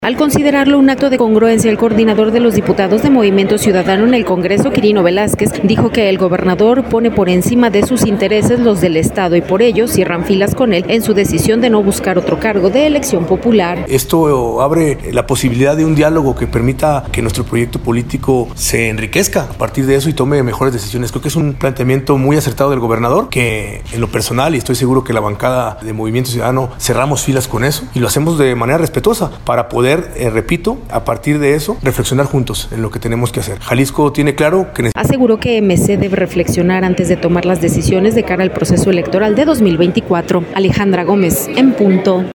Al considerarlo un acto de congruencia, el coordinador de los diputados de Movimiento Ciudadano en el Congreso, Quirino Velázquez, dijo que el gobernador pone por encima de sus intereses los del Estado y por ello cierran filas con él en su decisión de no buscar otro cargo de elección popular. Esto abre la posibilidad de un diálogo que permita que nuestro proyecto político se enriquezca a partir de eso y tome mejores decisiones. Creo que es un planteamiento muy acertado del gobernador, que en lo personal, y estoy seguro que la bancada de Movimiento Ciudadano cerramos filas con eso y lo hacemos de manera respetuosa para poder, repito, a partir de eso, reflexionar juntos en lo que tenemos que hacer. Jalisco tiene claro que... Aseguró que MC debe reflexionar antes de tomar las decisiones de cara al proceso electoral de 2024. Alejandra Gómez, en punto.